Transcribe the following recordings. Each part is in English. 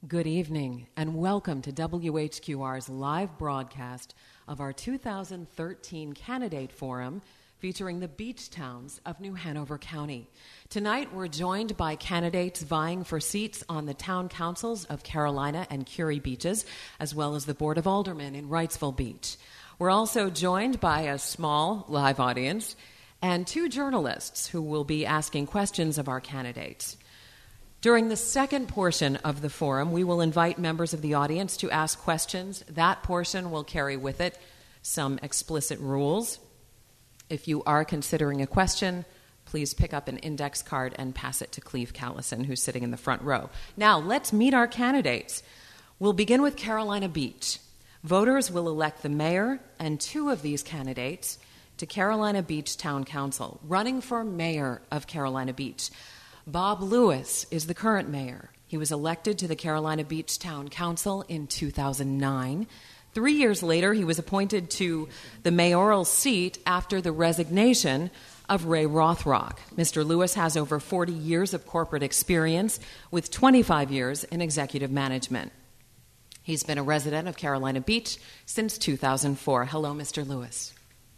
Good evening, and welcome to WHQR's live broadcast of our 2013 Candidate Forum featuring the beach towns of New Hanover County. Tonight, we're joined by candidates vying for seats on the town councils of Carolina and Curie Beaches, as well as the Board of Aldermen in Wrightsville Beach. We're also joined by a small live audience and two journalists who will be asking questions of our candidates. During the second portion of the forum, we will invite members of the audience to ask questions. That portion will carry with it some explicit rules. If you are considering a question, please pick up an index card and pass it to Cleve Callison, who's sitting in the front row. Now, let's meet our candidates. We'll begin with Carolina Beach. Voters will elect the mayor and two of these candidates to Carolina Beach Town Council. Running for mayor of Carolina Beach, Bob Lewis is the current mayor. He was elected to the Carolina Beach Town Council in 2009. 3 years later, he was appointed to the mayoral seat after the resignation of Ray Rothrock. Mr. Lewis has over 40 years of corporate experience with 25 years in executive management. He's been a resident of Carolina Beach since 2004. Hello, Mr. Lewis.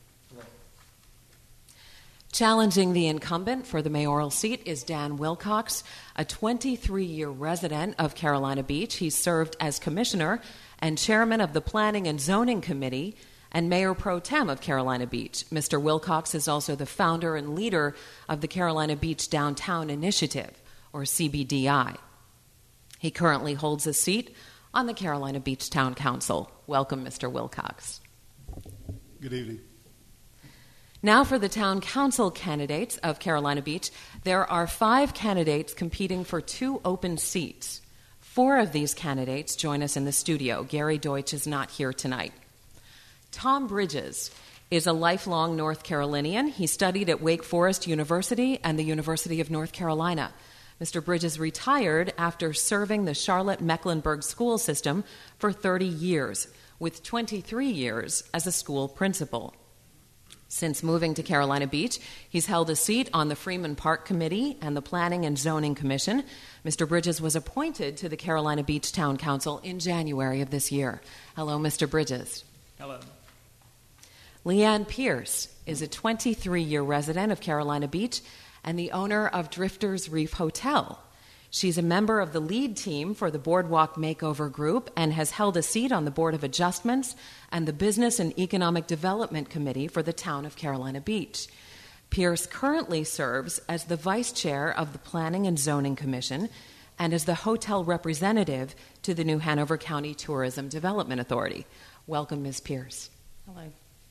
Challenging the incumbent for the mayoral seat is Dan Wilcox, a 23-year resident of Carolina Beach. He served as commissioner and chairman of the Planning and Zoning Committee and mayor pro tem of Carolina Beach. Mr. Wilcox is also the founder and leader of the Carolina Beach Downtown Initiative, or CBDI. He currently holds a seat on the Carolina Beach Town Council. Welcome, Mr. Wilcox. Good evening. Now for the town council candidates of Carolina Beach. There are 5 candidates competing for 2 open seats. 4 of these candidates join us in the studio. Gary Deutsch is not here tonight. Tom Bridges is a lifelong North Carolinian. He studied at Wake Forest University and the University of North Carolina. Mr. Bridges retired after serving the Charlotte-Mecklenburg school system for 30 years, with 23 years as a school principal. Since moving to Carolina Beach, he's held a seat on the Freeman Park Committee and the Planning and Zoning Commission. Mr. Bridges was appointed to the Carolina Beach Town Council in January of this year. Hello, Mr. Bridges. Hello. Leanne Pierce is a 23-year resident of Carolina Beach and the owner of Drifters Reef Hotel. She's a member of the lead team for the Boardwalk Makeover Group and has held a seat on the Board of Adjustments and the Business and Economic Development Committee for the town of Carolina Beach. Pierce currently serves as the vice chair of the Planning and Zoning Commission and as the hotel representative to the New Hanover County Tourism Development Authority. Welcome, Ms. Pierce. Hello.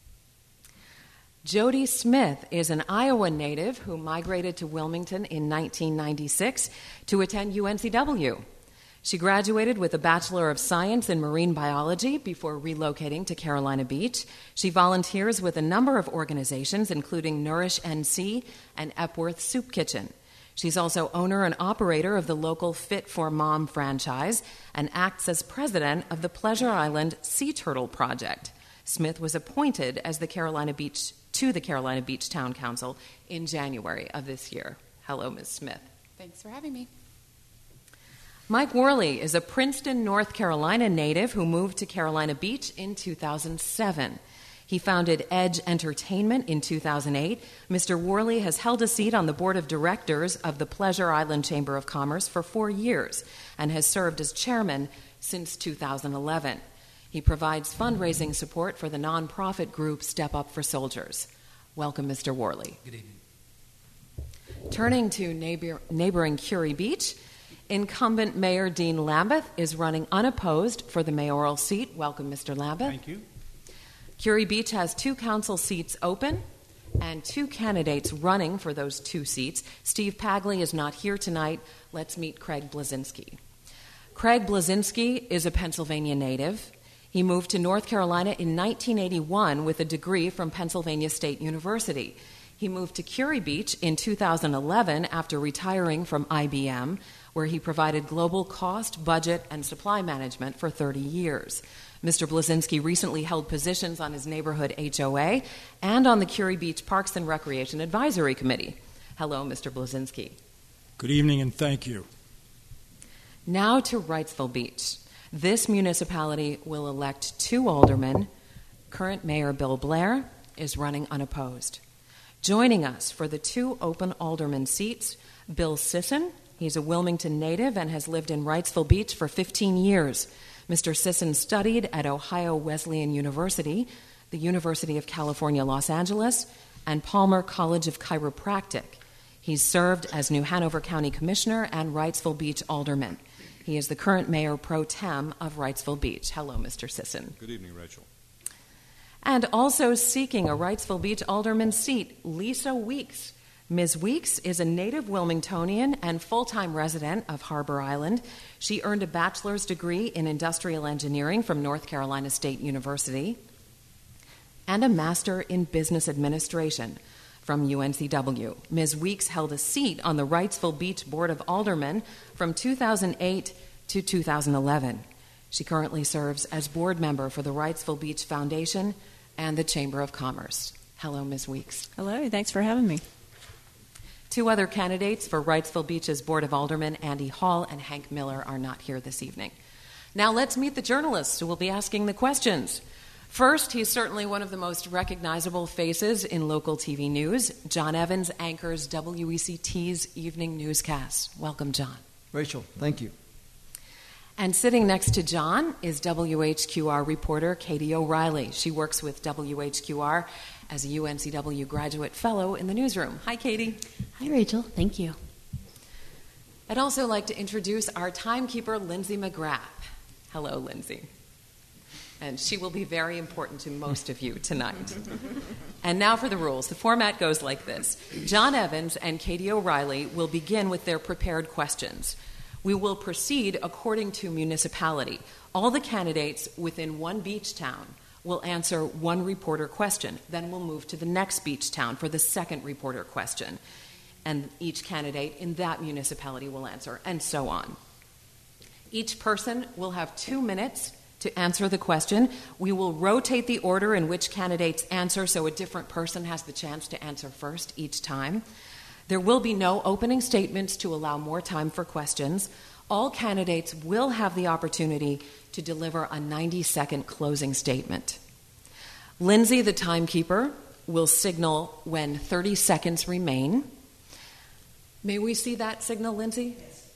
Jody Smith is an Iowa native who migrated to Wilmington in 1996 to attend UNCW. She graduated with a Bachelor of Science in Marine Biology before relocating to Carolina Beach. She volunteers with a number of organizations, including Nourish NC and Epworth Soup Kitchen. She's also owner and operator of the local Fit for Mom franchise and acts as president of the Pleasure Island Sea Turtle Project. Smith was appointed as the Carolina Beach Town Council in January of this year. Hello, Ms. Smith. Thanks for having me. Mike Worley is a Princeton, North Carolina native who moved to Carolina Beach in 2007. He founded Edge Entertainment in 2008. Mr. Worley has held a seat on the board of directors of the Pleasure Island Chamber of Commerce for 4 years and has served as chairman since 2011. He provides fundraising support for the nonprofit group Step Up for Soldiers. Welcome, Mr. Worley. Good evening. Turning to neighboring Curie Beach, incumbent Mayor Dean Lambeth is running unopposed for the mayoral seat. Welcome, Mr. Lambeth. Thank you. Curie Beach has 2 council seats open and 2 candidates running for those 2 seats. Steve Pagley is not here tonight. Let's meet Craig Blazinski. Craig Blazinski is a Pennsylvania native. He moved to North Carolina in 1981 with a degree from Pennsylvania State University. He moved to Curie Beach in 2011 after retiring from IBM, where he provided global cost, budget, and supply management for 30 years. Mr. Blazinski recently held positions on his neighborhood HOA and on the Curie Beach Parks and Recreation Advisory Committee. Hello, Mr. Blazinski. Good evening and thank you. Now to Wrightsville Beach. This municipality will elect 2 aldermen. Current Mayor Bill Blair is running unopposed. Joining us for the 2 open alderman seats, Bill Sisson. He's a Wilmington native and has lived in Wrightsville Beach for 15 years. Mr. Sisson studied at Ohio Wesleyan University, the University of California, Los Angeles, and Palmer College of Chiropractic. He's served as New Hanover County Commissioner and Wrightsville Beach Alderman. He is the current Mayor Pro Tem of Wrightsville Beach. Hello, Mr. Sisson. Good evening, Rachel. And also seeking a Wrightsville Beach Alderman seat, Lisa Weeks. Ms. Weeks is a native Wilmingtonian and full-time resident of Harbor Island. She earned a bachelor's degree in industrial engineering from North Carolina State University and a master in business administration from UNCW. Ms. Weeks held a seat on the Wrightsville Beach Board of Aldermen from 2008 to 2011. She currently serves as board member for the Wrightsville Beach Foundation and the Chamber of Commerce. Hello, Ms. Weeks. Hello, thanks for having me. 2 other candidates for Wrightsville Beach's Board of Aldermen, Andy Hall and Hank Miller, are not here this evening. Now let's meet the journalists who will be asking the questions. First, he's certainly one of the most recognizable faces in local TV news. John Evans anchors WECT's evening newscast. Welcome, John. Rachel, thank you. And sitting next to John is WHQR reporter Katie O'Reilly. She works with WHQR as a UNCW graduate fellow in the newsroom. Hi, Katie. Hi, Rachel. Thank you. I'd also like to introduce our timekeeper, Lindsay McGrath. Hello, Lindsay. And she will be very important to most of you tonight. And now for the rules. The format goes like this. John Evans and Katie O'Reilly will begin with their prepared questions. We will proceed according to municipality. All the candidates within one beach town will answer one reporter question. Then we'll move to the next beach town for the second reporter question. And each candidate in that municipality will answer, and so on. Each person will have 2 minutes to answer the question. We will rotate the order in which candidates answer so a different person has the chance to answer first each time. There will be no opening statements to allow more time for questions. All candidates will have the opportunity to deliver a 90-second closing statement. Lindsay, the timekeeper, will signal when 30 seconds remain. May we see that signal, Lindsay?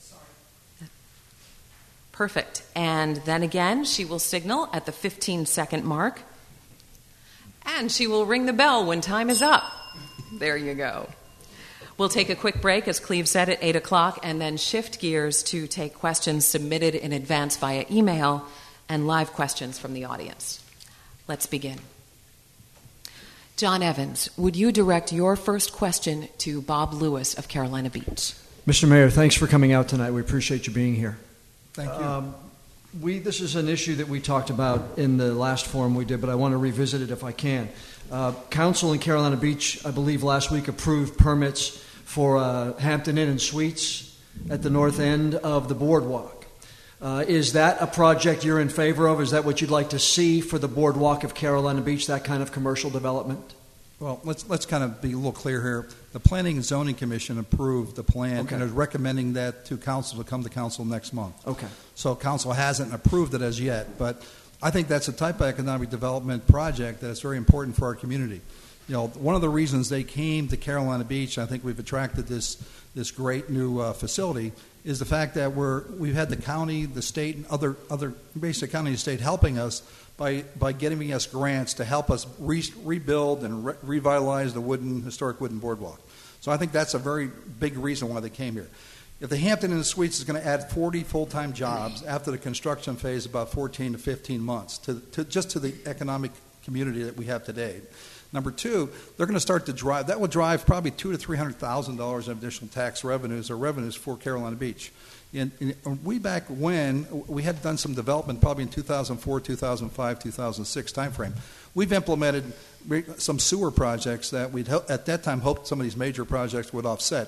Perfect. And then again, she will signal at the 15-second mark. And she will ring the bell when time is up. There you go. We'll take a quick break, as Cleve said, at 8 o'clock, and then shift gears to take questions submitted in advance via email and live questions from the audience. Let's begin. John Evans, would you direct your first question to Bob Lewis of Carolina Beach? Mr. Mayor, thanks for coming out tonight. We appreciate you being here. Thank you. This is an issue that we talked about in the last forum we did, but I want to revisit it if I can. Council in Carolina Beach, I believe last week, approved permits for Hampton Inn and Suites at the north end of the boardwalk. Is that a project you're in favor of? Is that what you'd like to see for the boardwalk of Carolina Beach, that kind of commercial development? Well, let's kind of be a little clear here. The Planning and Zoning Commission approved the plan and is recommending that to council to come to council next month. Okay. So council hasn't approved it as yet, but I think that's a type of economic development project that is very important for our community. You know, one of the reasons they came to Carolina Beach, I think we've attracted this great new facility, is the fact that we've had the county, the state, and other basic county and state helping us by giving us grants to help us rebuild and revitalize the historic wooden boardwalk. So I think that's a very big reason why they came here. If the Hampton Inn and Suites is going to add 40 full-time jobs after the construction phase, about 14 to 15 months, to the economic community that we have today. Number two, they're going to start to drive. That will drive probably $200,000 to $300,000 in additional tax revenues or revenues for Carolina Beach. Way back when, we had done some development probably in 2004, 2005, 2006 timeframe. We've implemented some sewer projects that we'd at that time hoped some of these major projects would offset.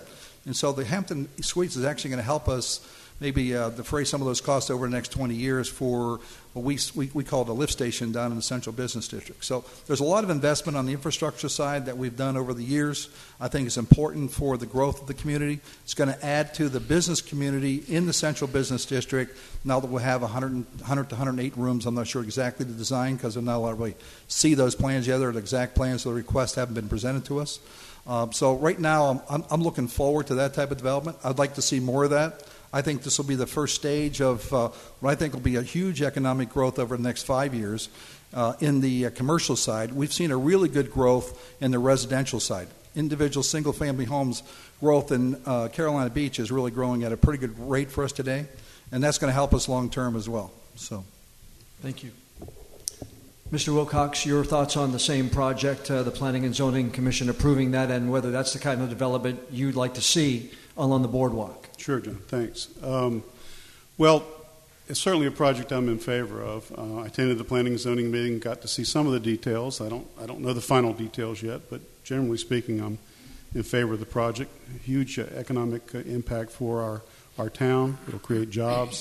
And so the Hampton Suites is actually going to help us maybe defray some of those costs over the next 20 years for what we call it a lift station down in the Central Business District. So there's a lot of investment on the infrastructure side that we've done over the years. I think it's important for the growth of the community. It's going to add to the business community in the Central Business District. Now that we'll have 100 to 108 rooms, I'm not sure exactly the design because I'm not allowed to really see those plans yet. They're the exact plans, so the requests haven't been presented to us. So right now I'm looking forward to that type of development. I'd like to see more of that. I think this will be the first stage of what I think will be a huge economic growth over the next 5 years in the commercial side. We've seen a really good growth in the residential side. Individual single-family homes growth in Carolina Beach is really growing at a pretty good rate for us today, and that's going to help us long-term as well. So, thank you. Mr. Wilcox, your thoughts on the same project, the Planning and Zoning Commission approving that, and whether that's the kind of development you'd like to see along the boardwalk? Sure, John. Thanks. Well, it's certainly a project I'm in favor of. I attended the Planning and Zoning meeting, got to see some of the details. I don't know the final details yet, but generally speaking, I'm in favor of the project. A huge economic impact for our town. It'll create jobs.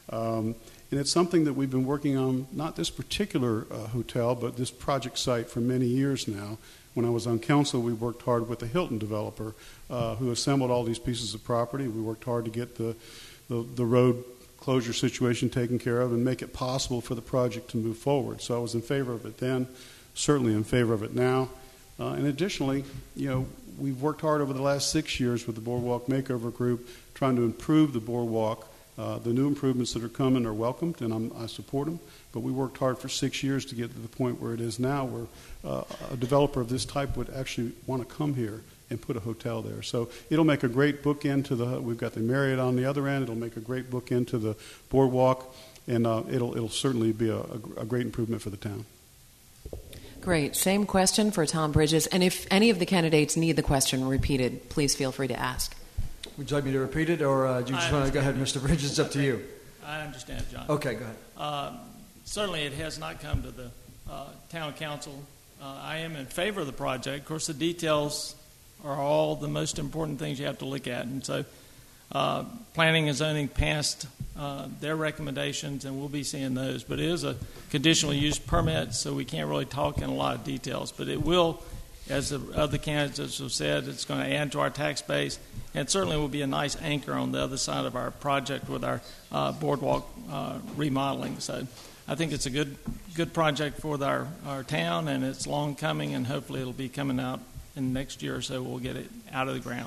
And it's something that we've been working on, not this particular hotel, but this project site for many years now. When I was on council, we worked hard with the Hilton developer who assembled all these pieces of property. We worked hard to get the road closure situation taken care of and make it possible for the project to move forward. So I was in favor of it then, certainly in favor of it now. And additionally, we've worked hard over the last 6 years with the Boardwalk Makeover Group trying to improve the boardwalk. The new improvements that are coming are welcomed, and I support them. But we worked hard for 6 years to get to the point where it is now, where a developer of this type would actually want to come here and put a hotel there. So it'll make a great bookend to we've got the Marriott on the other end. It'll make a great bookend to the boardwalk, and it'll certainly be a great improvement for the town. Great. Same question for Tom Bridges. And if any of the candidates need the question repeated, please feel free to ask. Would you like me to repeat it, or do you just want to go ahead, Mr. Bridges? It's up to you. I understand, John. Okay, go ahead. Certainly it has not come to the town council. I am in favor of the project. Of course, the details are all the most important things you have to look at. And so Planning and Zoning passed their recommendations, and we'll be seeing those. But it is a conditional use permit, so we can't really talk in a lot of details. But it will, as the other candidates have said, it's going to add to our tax base. And it certainly will be a nice anchor on the other side of our project with our boardwalk remodeling. So I think it's a good project for our town, and it's long coming, and hopefully it'll be coming out in the next year or so. We'll get it out of the ground.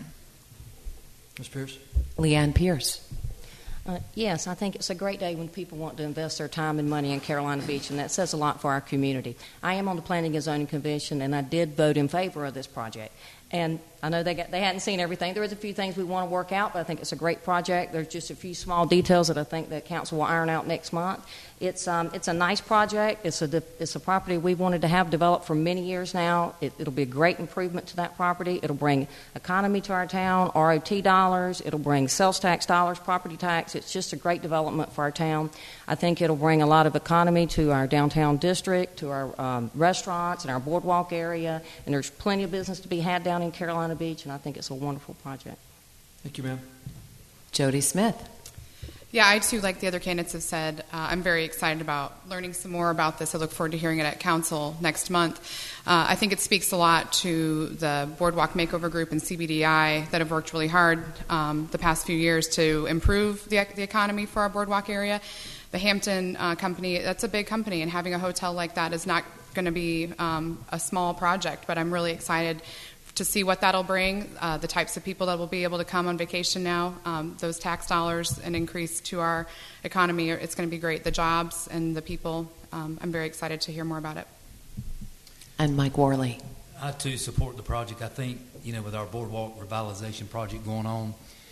Ms. Pierce? Leanne Pierce. Yes, I think it's a great day when people want to invest their time and money in Carolina Beach, and that says a lot for our community. I am on the Planning and Zoning Convention, and I did vote in favor of this project. And I know they hadn't seen everything. There is a few things we want to work out, but I think it's a great project. There's just a few small details that I think that council will iron out next month. It's a nice project. It's a property we've wanted to have developed for many years now. It'll be a great improvement to that property. It'll bring economy to our town, ROT dollars. It'll bring sales tax dollars, property tax. It's just a great development for our town. I think it'll bring a lot of economy to our downtown district, to our restaurants and our boardwalk area. And there's plenty of business to be had down in Carolina Beach, and I think it's a wonderful project. Thank you, ma'am. Jody Smith. Yeah, I too, like the other candidates have said, I'm very excited about learning some more about this. I look forward to hearing it at council next month. I think it speaks a lot to the Boardwalk Makeover Group and CBDI that have worked really hard the past few years to improve the economy for our boardwalk area. The Hampton company, that's a big company, and having a hotel like that is not going to be a small project, but I'm really excited to see what that'll bring, the types of people that will be able to come on vacation now, those tax dollars and increase to our economy. It's going to be great. The jobs and the people, I'm very excited to hear more about it. And Mike Worley. I, too, support the project. I think, with our boardwalk revitalization project going on,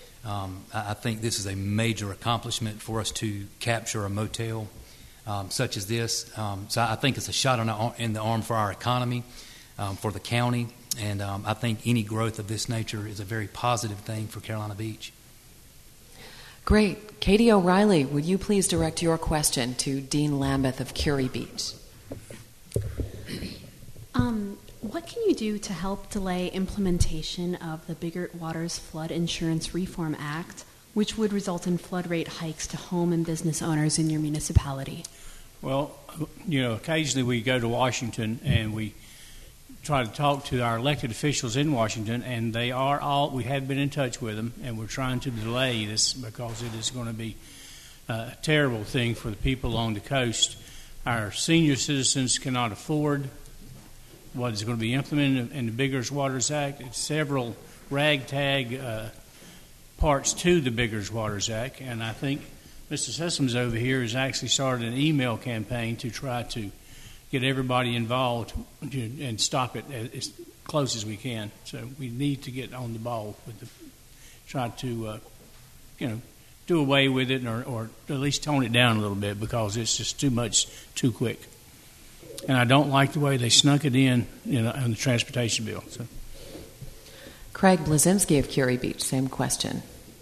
I think this is a major accomplishment for us to capture a motel such as this. So I think it's a shot in the arm for our economy, for the county. And I think any growth of this nature is a very positive thing for Carolina Beach. Great. Katie O'Reilly, would you please direct your question to Dean Lambeth of Curie Beach? what can you do to help delay implementation of the Biggert Waters Flood Insurance Reform Act, which would result in flood rate hikes to home and business owners in your municipality? Well, occasionally we go to Washington and we try to talk to our elected officials in Washington, and we have been in touch with them, and we're trying to delay this because it is going to be a terrible thing for the people along the coast. Our senior citizens cannot afford what is going to be implemented in the Biggert Waters Act. It's several ragtag parts to the Biggert Waters Act, and I think Mr. Sessoms over here has actually started an email campaign to try to get everybody involved and stop it as close as we can. So we need to get on the ball with try to, do away with it or at least tone it down a little bit because it's just too much too quick. And I don't like the way they snuck it in the transportation bill. So. Craig Blazinski of Curie Beach, same question.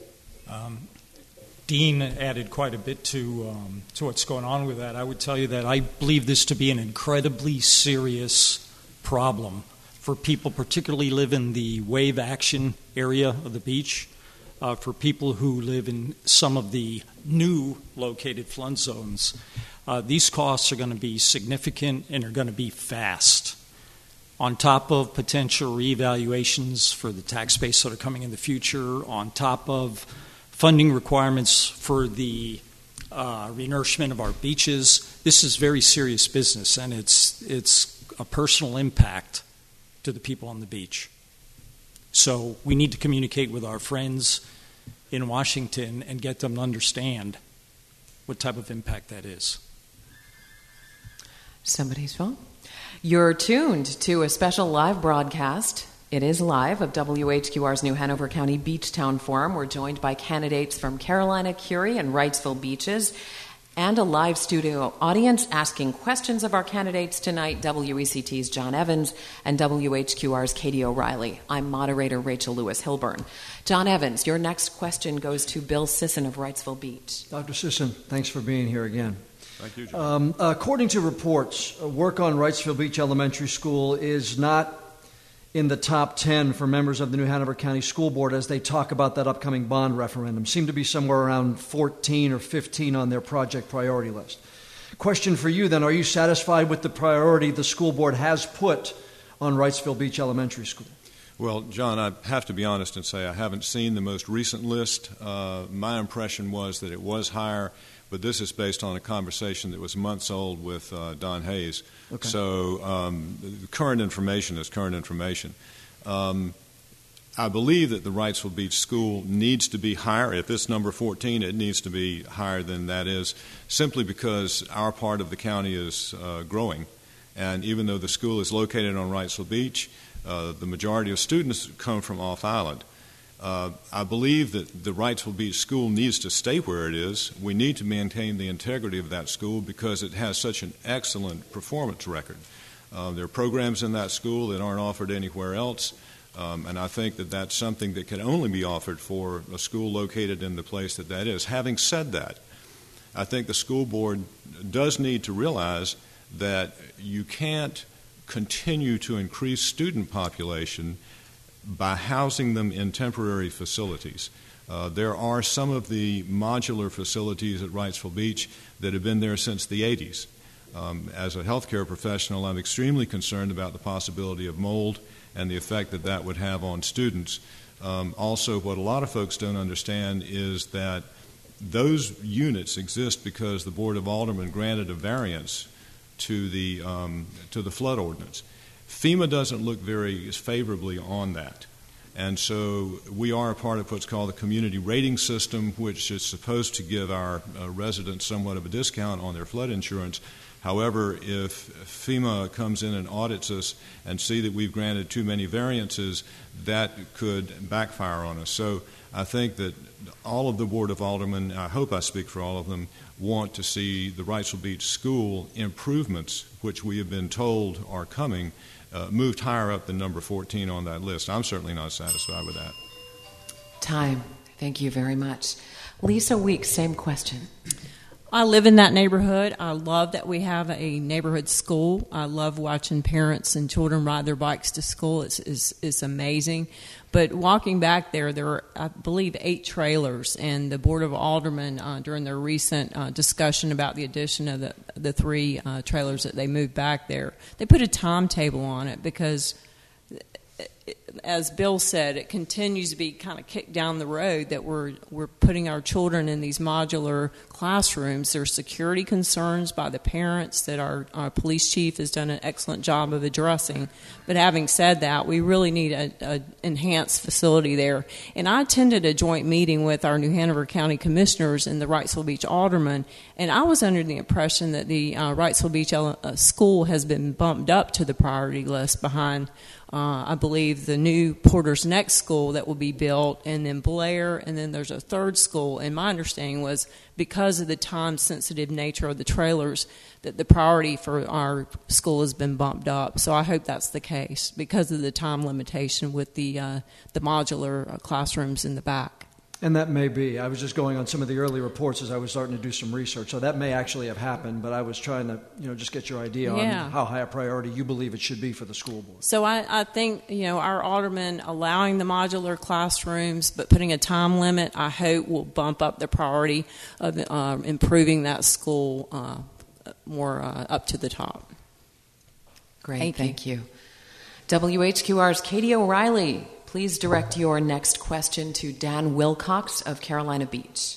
Dean added quite a bit to what's going on with that. I would tell you that I believe this to be an incredibly serious problem for people, particularly live in the wave action area of the beach, for people who live in some of the new located flood zones. These costs are going to be significant and are going to be fast. On top of potential reevaluations for the tax base that are coming in the future, on top of funding requirements for the renourishment of our beaches. This is very serious business, and it's a personal impact to the people on the beach. So we need to communicate with our friends in Washington and get them to understand what type of impact that is. Somebody's phone. You're tuned to a special live broadcast. It is live of WHQR's New Hanover County Beachtown Forum. We're joined by candidates from Carolina, Curie, and Wrightsville Beaches, and a live studio audience asking questions of our candidates tonight, WECT's John Evans and WHQR's Katie O'Reilly. I'm moderator Rachel Lewis-Hilburn. John Evans, your next question goes to Bill Sisson of Wrightsville Beach. Dr. Sisson, thanks for being here again. Thank you, John. According to reports, work on Wrightsville Beach Elementary School is not in the top 10 for members of the New Hanover County School Board as they talk about that upcoming bond referendum. Seem to be somewhere around 14 or 15 on their project priority list. Question for you then, are you satisfied with the priority the school board has put on Wrightsville Beach Elementary School? Well, John, I have to be honest and say I haven't seen the most recent list. My impression was that it was higher, but this is based on a conversation that was months old with Don Hayes. Okay. So current information is current information. I believe that the Wrightsville Beach School needs to be higher. If it's number 14, it needs to be higher than that is, simply because our part of the county is growing. And even though the school is located on Wrightsville Beach, the majority of students come from off-island. I believe that the Wrightsville Beach School needs to stay where it is. We need to maintain the integrity of that school because it has such an excellent performance record. There are programs in that school that aren't offered anywhere else, and I think that that's something that can only be offered for a school located in the place that is. Having said that, I think the school board does need to realize that you can't continue to increase student population by housing them in temporary facilities. There are some of the modular facilities at Wrightsville Beach that have been there since the 80s. As a healthcare professional, I'm extremely concerned about the possibility of mold and the effect that that would have on students. Also, what a lot of folks don't understand is that those units exist because the Board of Aldermen granted a variance to the flood ordinance. FEMA doesn't look very favorably on that. And so we are a part of what's called the community rating system, which is supposed to give our residents somewhat of a discount on their flood insurance. However, if FEMA comes in and audits us and see that we've granted too many variances, that could backfire on us. So I think that all of the Board of Aldermen, I hope I speak for all of them, want to see the Wrightsville Beach School improvements, which we have been told are coming, moved higher up than number 14 on that list. I'm certainly not satisfied with that. Time. Thank you very much. Lisa Weeks, same question. I live in that neighborhood. I love that we have a neighborhood school. I love watching parents and children ride their bikes to school. It's amazing. But walking back there were, I believe, 8 trailers, and the Board of Aldermen, during their recent discussion about the addition of the 3 trailers that they moved back there, they put a timetable on it because, as Bill said, it continues to be kind of kicked down the road that we're putting our children in these modular classrooms. There's security concerns by the parents that our police chief has done an excellent job of addressing. But having said that, we really need an enhanced facility there. And I attended a joint meeting with our New Hanover County Commissioners and the Wrightsville Beach Aldermen, and I was under the impression that the Wrightsville Beach School has been bumped up to the priority list behind I believe the new Porter's Neck School that will be built, and then Blair, and then there's a 3rd school. And my understanding was because of the time-sensitive nature of the trailers that the priority for our school has been bumped up. So I hope that's the case because of the time limitation with the modular classrooms in the back. And that may be. I was just going on some of the early reports as I was starting to do some research. So that may actually have happened, but I was trying to, just get your idea on how high a priority you believe it should be for the school board. So I think, our aldermen allowing the modular classrooms but putting a time limit, I hope will bump up the priority of improving that school more up to the top. Great, thank you. WHQR's Katie O'Reilly. Please direct your next question to Dan Wilcox of Carolina Beach.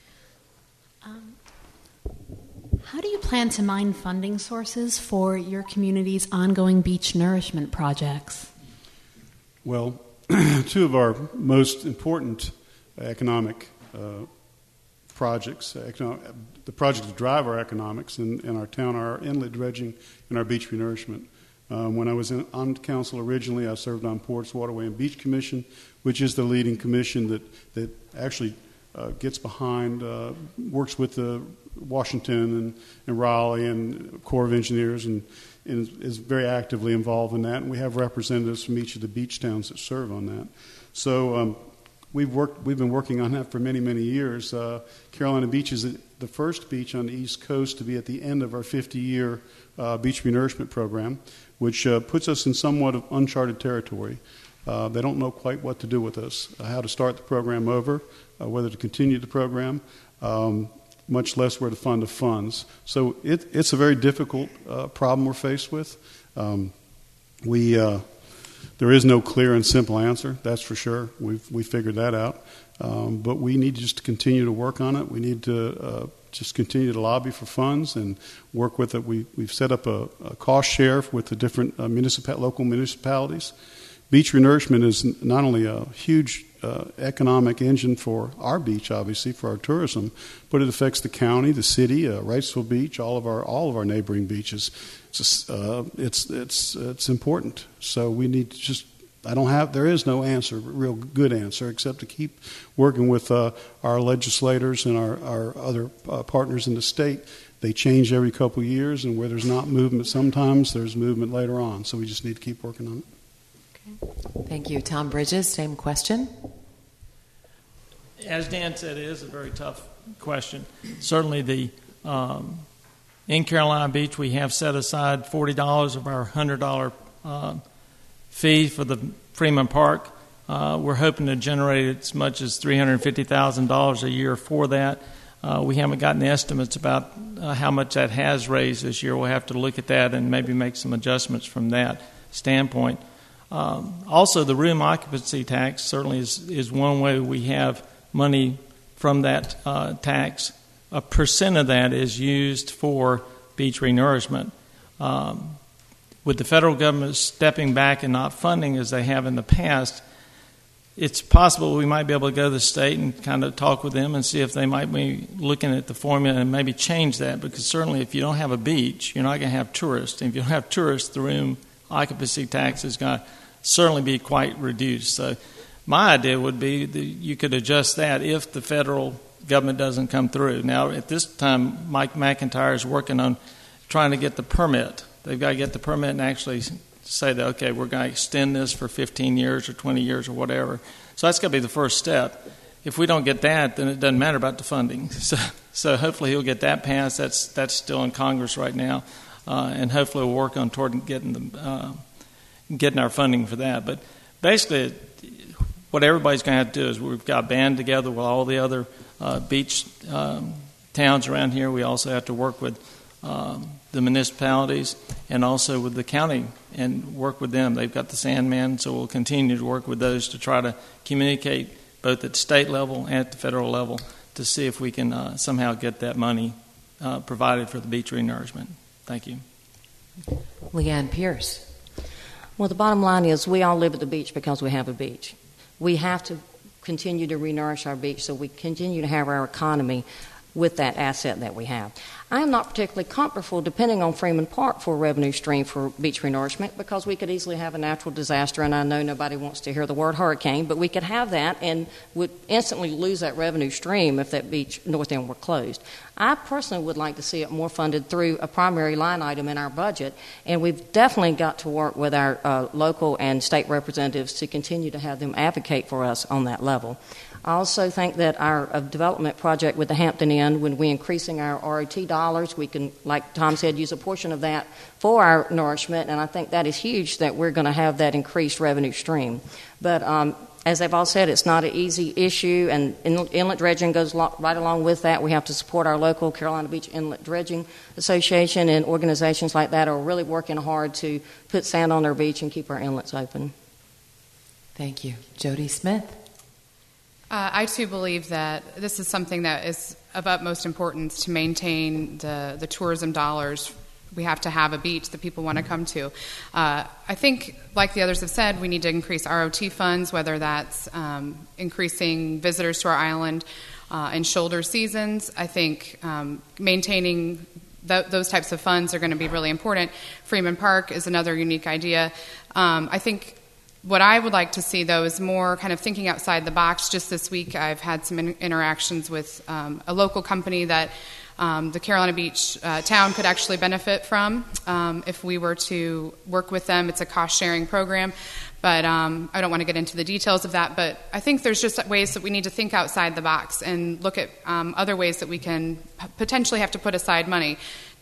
How do you plan to mine funding sources for your community's ongoing beach nourishment projects? Well, 2 of our most important economic projects, the projects that drive our economics in our town are our inlet dredging and our beach renourishment. When I was on council originally, I served on Ports, Waterway, and Beach Commission, which is the leading commission that actually gets behind, works with the Washington and Raleigh and Corps of Engineers and is very actively involved in that. And we have representatives from each of the beach towns that serve on that. So we've been working on that for many, many years. Carolina Beach is the first beach on the East Coast to be at the end of our 50-year beach renourishment program, which puts us in somewhat of uncharted territory. They don't know quite what to do with us, how to start the program over, whether to continue the program, much less where to fund the funds. So it's a very difficult problem we're faced with. There is no clear and simple answer, that's for sure. We figured that out. But we need just to continue to work on it. We need to just continue to lobby for funds and work with it. We've set up a cost share with the different local municipalities. Beach renourishment is not only a huge economic engine for our beach, obviously, for our tourism, but it affects the county, the city, Wrightsville Beach, all of our neighboring beaches. It's important. So we need to just. There is no real good answer, except to keep working with our legislators and our other partners in the state. They change every couple of years, and where there's not movement sometimes, there's movement later on. So we just need to keep working on it. Okay. Thank you. Tom Bridges, same question. As Dan said, it is a very tough question. Certainly in Carolina Beach, we have set aside $40 of our $100 fee for the Freeman Park. We're hoping to generate as much as $350,000 a year for that. We haven't gotten the estimates about how much that has raised this year. We'll have to look at that and maybe make some adjustments from that standpoint. Also, the room occupancy tax certainly is one way we have money from that tax. A percent of that is used for beach renourishment. With the federal government stepping back and not funding as they have in the past, it's possible we might be able to go to the state and kind of talk with them and see if they might be looking at the formula and maybe change that, because certainly if you don't have a beach, you're not going to have tourists. And if you don't have tourists, the room occupancy tax is going to certainly be quite reduced. So my idea would be that you could adjust that if the federal government doesn't come through. Now, at this time, Mike McIntyre is working on trying to get the permit. They've got to get the permit and actually say that, okay, we're going to extend this for 15 years or 20 years or whatever. So that's going to be the first step. if we don't get that, then it doesn't matter about the funding. So hopefully he'll get that passed. That's still in Congress right now, and hopefully we'll work on toward getting our funding for that. But basically, what everybody's going to have to do is we've got to band together with all the other beach towns around here. We also have to work with the municipalities and also with the county and work with them. They've got the Sandman, so we'll continue to work with those to try to communicate both at the state level and at the federal level to see if we can somehow get that money provided for the beach renourishment. Thank you. Leanne Pierce. Well, the bottom line is we all live at the beach because we have a beach. We have to continue to renourish our beach so we continue to have our economy with that asset that we have. I am not particularly comfortable depending on Freeman Park for a revenue stream for beach renourishment because we could easily have a natural disaster, and I know nobody wants to hear the word hurricane, but we could have that and would instantly lose that revenue stream if that beach north end were closed. I personally would like to see it more funded through a primary line item in our budget, and we've definitely got to work with our local and state representatives to continue to have them advocate for us on that level. I also think that our development project with the Hampton Inn, when we're increasing our ROT dollars, we can, like Tom said, use a portion of that for our nourishment, and I think that is huge that we're going to have that increased revenue stream. But as they've all said, it's not an easy issue, and inlet dredging goes right along with that. We have to support our local Carolina Beach Inlet Dredging Association, and organizations like that are really working hard to put sand on their beach and keep our inlets open. Thank you. Jody Smith. I, too, believe that this is something that is of utmost importance to maintain the tourism dollars. We have to have a beach that people want to come to. I think, like the others have said, we need to increase ROT funds, whether that's increasing visitors to our island in shoulder seasons. I think maintaining those types of funds are going to be really important. Freeman Park is another unique idea. I think what I would like to see, though, is more kind of thinking outside the box. Just this week, I've had some interactions with a local company that the Carolina Beach town could actually benefit from if we were to work with them. It's a cost-sharing program, but I don't want to get into the details of that. But I think there's just ways that we need to think outside the box and look at other ways that we can potentially have to put aside money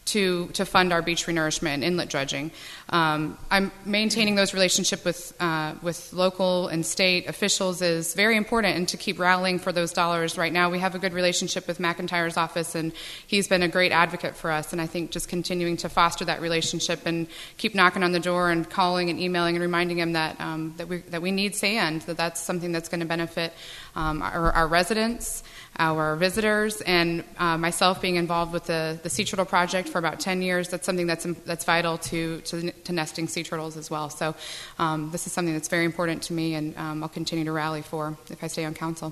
to fund our beach renourishment and inlet dredging. I'm maintaining those relationships with local and state officials is very important, and to keep rallying for those dollars. Right now we have a good relationship with McIntyre's office, and he's been a great advocate for us, and I think just continuing to foster that relationship and keep knocking on the door and calling and emailing and reminding him that we need sand, that's something that's going to benefit our residents, our visitors, and myself being involved with the sea turtle project for about 10 years. That's something that's vital to nesting sea turtles as well. So this is something that's very important to me, and I'll continue to rally for if I stay on council.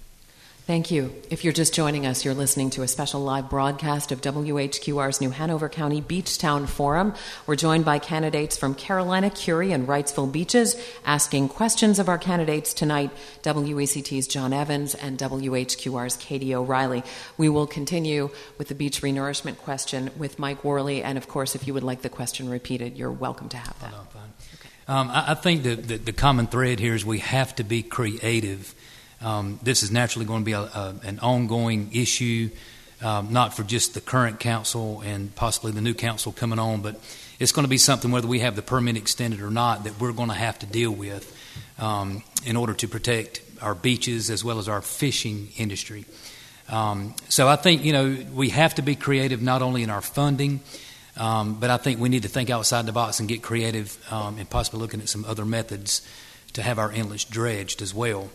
Thank you. If you're just joining us, you're listening to a special live broadcast of WHQR's New Hanover County Beachtown Forum. We're joined by candidates from Carolina, Curie, and Wrightsville beaches, asking questions of our candidates tonight, WECT's John Evans and WHQR's Katie O'Reilly. We will continue with the beach renourishment question with Mike Worley, and of course, if you would like the question repeated, you're welcome to have that. Oh, no, fine. Okay. I think that the common thread here is we have to be creative. This is naturally going to be an ongoing issue, not for just the current council and possibly the new council coming on, but it's going to be something, whether we have the permit extended or not, that we're going to have to deal with in order to protect our beaches as well as our fishing industry. So I think, we have to be creative not only in our funding, but I think we need to think outside the box and get creative and possibly looking at some other methods to have our inlets dredged as well.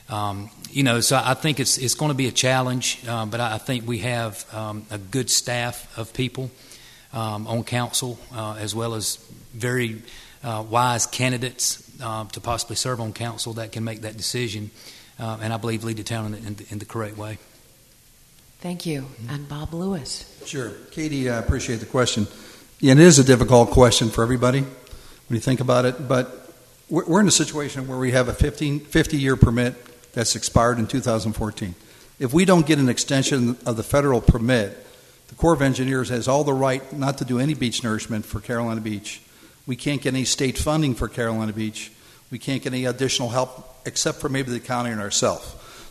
So I think it's going to be a challenge, but I think we have a good staff of people on council, as well as very wise candidates to possibly serve on council that can make that decision, and I believe lead the town in the correct way. Thank you. And Bob Lewis. Sure. Katie, I appreciate the question. Yeah, it is a difficult question for everybody when you think about it, but we're in a situation where we have a 50-year permit that's expired in 2014. If we don't get an extension of the federal permit, the Corps of Engineers has all the right not to do any beach nourishment for Carolina Beach. We can't get any state funding for Carolina Beach. We can't get any additional help except for maybe the county and ourselves.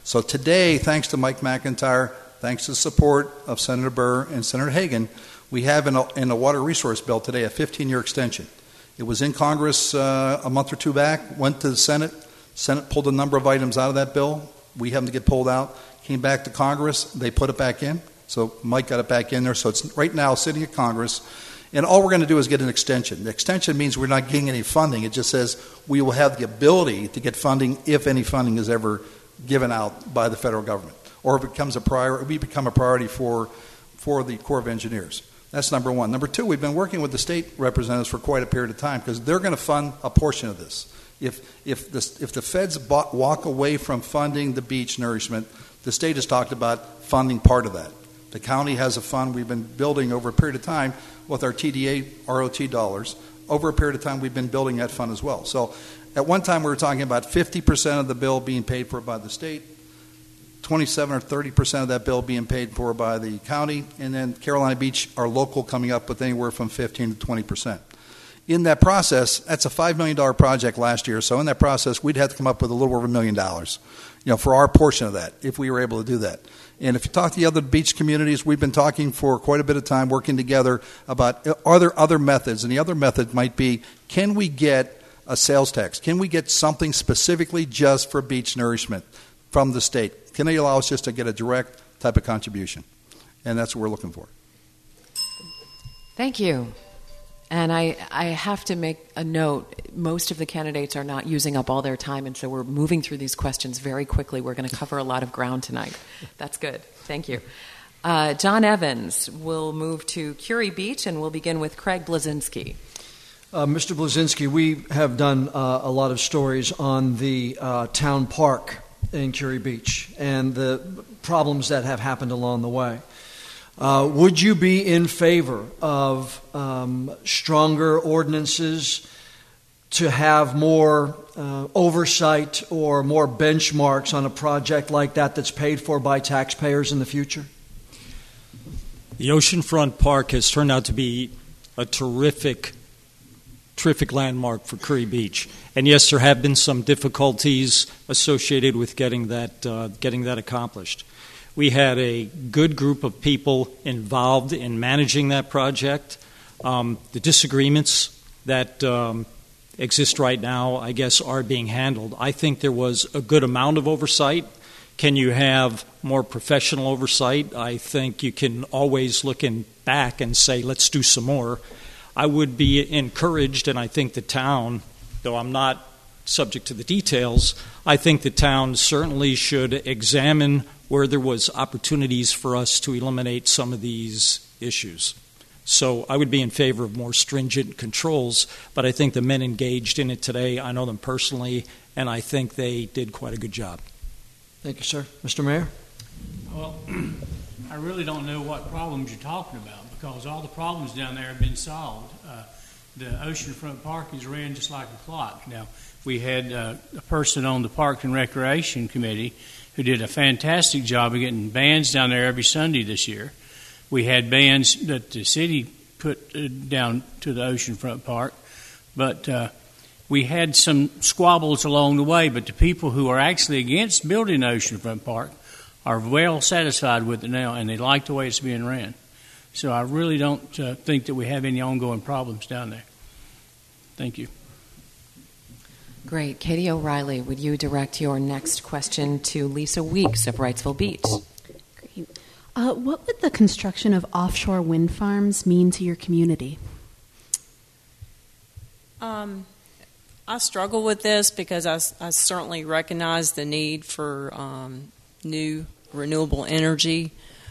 So today, thanks to Mike McIntyre, thanks to the support of Senator Burr and Senator Hagan, we have in a water resource bill today a 15-year extension. It was in Congress a month or two back, went to the Senate. Senate pulled a number of items out of that bill. We had them to get pulled out. Came back to Congress. They put it back in. So Mike got it back in there. So it's right now sitting at Congress. And all we're going to do is get an extension. The extension means we're not getting any funding. It just says we will have the ability to get funding if any funding is ever given out by the federal government, or if it becomes we become a priority for the Corps of Engineers. That's number one. Number two, we've been working with the state representatives for quite a period of time because they're going to fund a portion of this. If the feds walk away from funding the beach nourishment, the state has talked about funding part of that. The county has a fund we've been building over a period of time with our TDA ROT dollars. Over a period of time, we've been building that fund as well. So at one time, we were talking about 50% of the bill being paid for by the state, 27 or 30% of that bill being paid for by the county, and then Carolina Beach, our local, coming up with anywhere from 15 to 20%. In that process, that's a $5 million project last year. So in that process, we'd have to come up with a little over $1 million, for our portion of that, if we were able to do that. And if you talk to the other beach communities, we've been talking for quite a bit of time, working together about are there other methods. And the other method might be, can we get a sales tax? Can we get something specifically just for beach nourishment from the state? Can they allow us just to get a direct type of contribution? And that's what we're looking for. Thank you. And I have to make a note, most of the candidates are not using up all their time, and so we're moving through these questions very quickly. We're going to cover a lot of ground tonight. That's good. Thank you. John Evans will move to Curie Beach, and we'll begin with Craig Blazinski. Mr. Blazinski, we have done a lot of stories on the town park in Curie Beach and the problems that have happened along the way. Would you be in favor of stronger ordinances to have more oversight or more benchmarks on a project like that that's paid for by taxpayers in the future? The Oceanfront Park has turned out to be a terrific landmark for Curie Beach. And yes, there have been some difficulties associated with getting that accomplished. We had a good group of people involved in managing that project. The disagreements that exist right now, I guess, are being handled. I think there was a good amount of oversight. Can you have more professional oversight? I think you can always look back and say, let's do some more. I would be encouraged, and I think the town, though I'm not subject to the details, I think the town certainly should examine where there was opportunities for us to eliminate some of these issues. So I would be in favor of more stringent controls, but I think the men engaged in it today, I know them personally, and I think they did quite a good job. Thank you, sir. Mr. Mayor? Well, I really don't know what problems you're talking about because all the problems down there have been solved. The Oceanfront Park is ran just like a clock. Now, we had a person on the Park and Recreation Committee who did a fantastic job of getting bands down there every Sunday this year. We had bands that the city put down to the Oceanfront Park, but we had some squabbles along the way, but the people who are actually against building Oceanfront Park are well satisfied with it now, and they like the way it's being ran. So I really don't think that we have any ongoing problems down there. Thank you. Great. Katie O'Reilly, would you direct your next question to Lisa Weeks of Wrightsville Beach? Great. What would the construction of offshore wind farms mean to your community? I struggle with this because I certainly recognize the need for new renewable energy.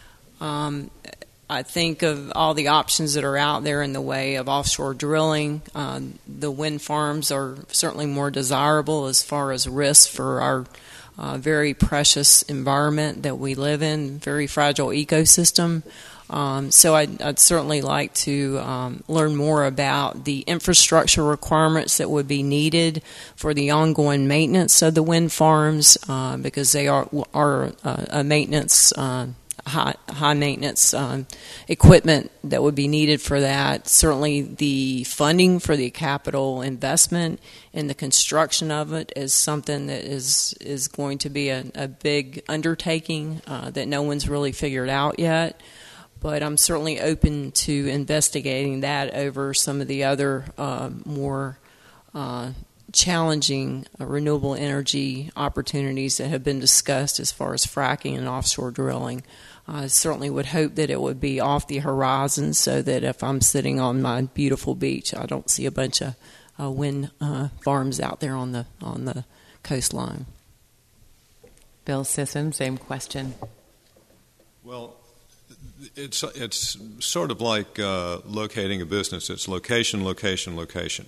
I think of all the options that are out there in the way of offshore drilling. The wind farms are certainly more desirable as far as risk for our very precious environment that we live in, very fragile ecosystem. So I'd certainly like to learn more about the infrastructure requirements that would be needed for the ongoing maintenance of the wind farms because they are a maintenance high high maintenance equipment that would be needed for that. Certainly the funding for the capital investment and the construction of it is something that is going to be a big undertaking that no one's really figured out yet. But I'm certainly open to investigating that over some of the other more challenging renewable energy opportunities that have been discussed as far as fracking and offshore drilling. I certainly would hope that it would be off the horizon so that if I'm sitting on my beautiful beach, I don't see a bunch of wind farms out there on the coastline. Bill Sisson, same question. Well, it's sort of like locating a business. It's location, location, location.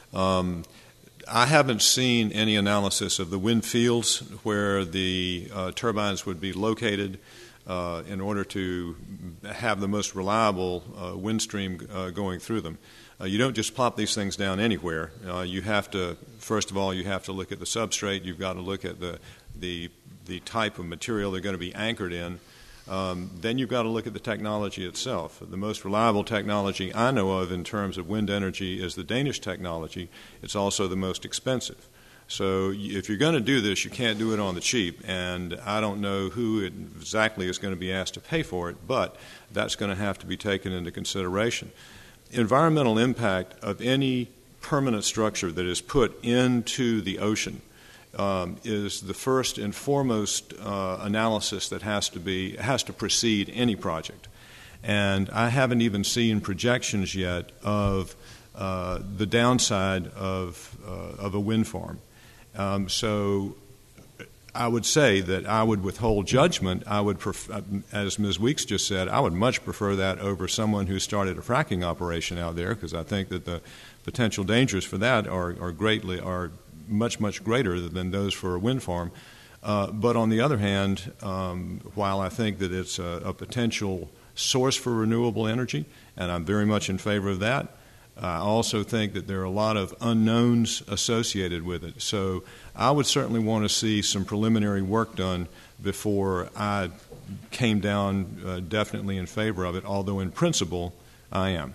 I haven't seen any analysis of the wind fields where the turbines would be located in order to have the most reliable wind stream going through them. You don't just plop these things down anywhere. You have to, first of all, you have to look at the substrate. You've got to look at the type of material they're going to be anchored in. Then you've got to look at the technology itself. The most reliable technology I know of in terms of wind energy is the Danish technology. It's also the most expensive. So if you're going to do this, you can't do it on the cheap, and I don't know who exactly is going to be asked to pay for it, but that's going to have to be taken into consideration. Environmental impact of any permanent structure that is put into the ocean is the first and foremost analysis that has to precede any project. And I haven't even seen projections yet of the downside of a wind farm. So I would say that I would withhold judgment. I would, as Ms. Weeks just said, I would much prefer that over someone who started a fracking operation out there, because I think that the potential dangers for that are much, much greater than those for a wind farm. But on the other hand, while I think that it's a potential source for renewable energy, and I'm very much in favor of that, I also think that there are a lot of unknowns associated with it. So I would certainly want to see some preliminary work done before I came down definitely in favor of it, although in principle I am.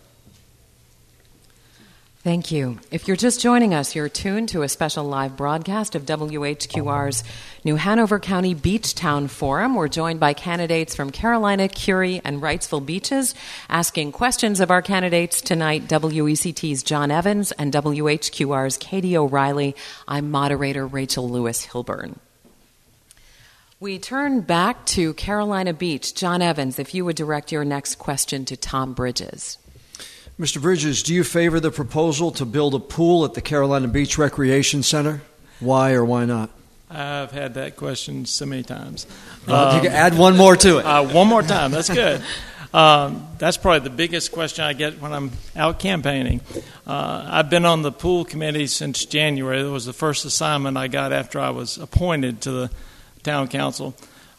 Thank you. If you're just joining us, you're tuned to a special live broadcast of WHQR's New Hanover County Beach Town Forum. We're joined by candidates from Carolina, Curie, and Wrightsville beaches. Asking questions of our candidates tonight, WECT's John Evans and WHQR's Katie O'Reilly. I'm moderator Rachel Lewis Hilburn. We turn back to Carolina Beach. John Evans, if you would direct your next question to Tom Bridges. Mr. Bridges, do you favor the proposal to build a pool at the Carolina Beach Recreation Center? Why or why not? I've had that question so many times. You can add one more to it. One more time. That's good. That's probably the biggest question I get when I'm out campaigning. I've been on the pool committee since January. That was the first assignment I got after I was appointed to the town council.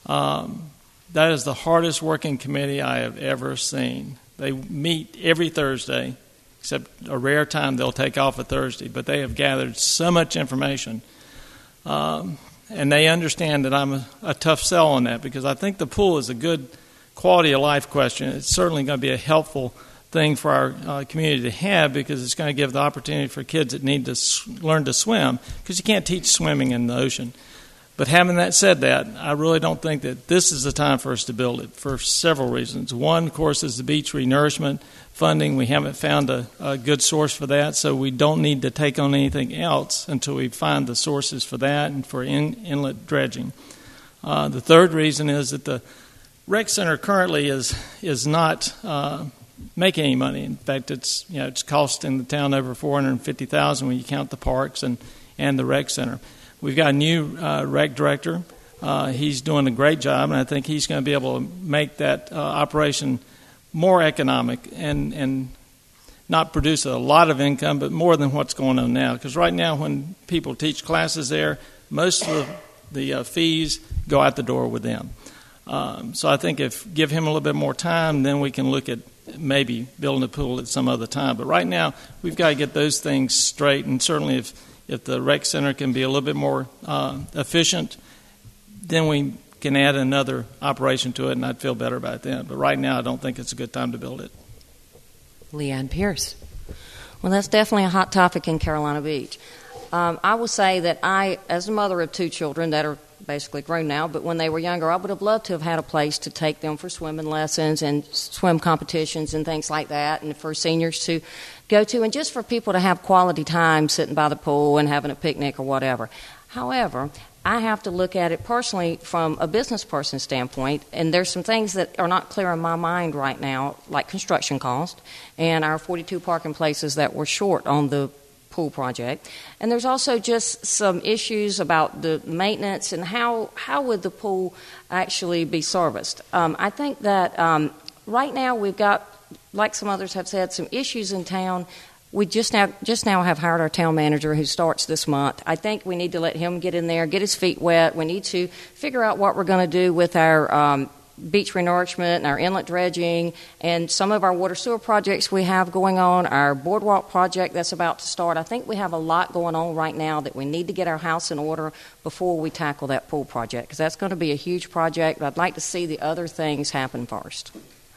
That is the hardest working committee I have ever seen. They meet every Thursday, except a rare time they'll take off a Thursday. But they have gathered so much information. And they understand that I'm a tough sell on that, because I think the pool is a good quality of life question. It's certainly going to be a helpful thing for our community to have, because it's going to give the opportunity for kids that need to learn to swim, because you can't teach swimming in the ocean. But having said that, I really don't think that this is the time for us to build it for several reasons. One, of course, is the beach renourishment funding. We haven't found a good source for that, so we don't need to take on anything else until we find the sources for that and for inlet dredging. The third reason is that the rec center currently is not making any money. In fact, it's costing the town over $450,000 when you count the parks and the rec center. We've got a new rec director. He's doing a great job, and I think he's going to be able to make that operation more economic and not produce a lot of income, but more than what's going on now. Because right now, when people teach classes there, most of the fees go out the door with them. So I think if give him a little bit more time, then we can look at maybe building a pool at some other time. But right now, we've got to get those things straight, and certainly if the rec center can be a little bit more efficient, then we can add another operation to it, and I'd feel better about it then. But right now, I don't think it's a good time to build it. Leanne Pierce. Well, that's definitely a hot topic in Carolina Beach. I will say that I, as a mother of 2 children that are basically grown now, but when they were younger, I would have loved to have had a place to take them for swimming lessons and swim competitions and things like that, and for seniors to go to, and just for people to have quality time sitting by the pool and having a picnic or whatever. However, I have to look at it personally from a business person standpoint, and there's some things that are not clear in my mind right now, like construction cost and our 42 parking places that were short on the pool project. And there's also just some issues about the maintenance and how would the pool actually be serviced. I think that right now we've got, like some others have said, some issues in town. We just now have hired our town manager who starts this month. I think we need to let him get in there, get his feet wet. We need to figure out what we're going to do with our beach renourishment and our inlet dredging and some of our water sewer projects we have going on, our boardwalk project that's about to start. I think we have a lot going on right now that we need to get our house in order before we tackle that pool project, because that's going to be a huge project, but I'd like to see the other things happen first.